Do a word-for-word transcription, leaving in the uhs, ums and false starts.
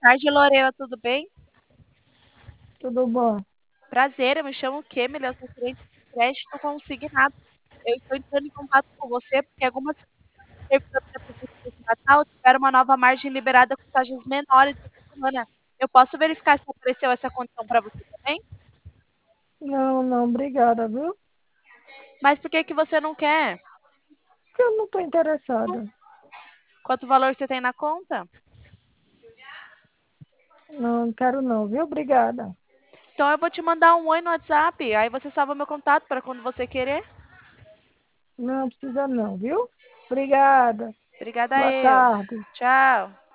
tarde, Lorena, tudo bem? Tudo bom? Prazer, eu me chamo Kemily, eu sou gerente de crédito consignado. Eu estou entrando em contato com você porque algumas servidores da Prefeitura de Natal tiveram uma nova margem liberada com taxas menores essa semana. Eu posso verificar se apareceu essa condição para você também? Não, não, obrigada, viu? Mas por que que você não quer? Porque eu não estou interessada. Quanto valor você tem na conta? Não, não quero não, viu? Obrigada. Então eu vou te mandar um oi no WhatsApp, aí você salva meu contato para quando você querer. Não precisa não, viu? Obrigada. Obrigada Boa eu. tarde. Tchau.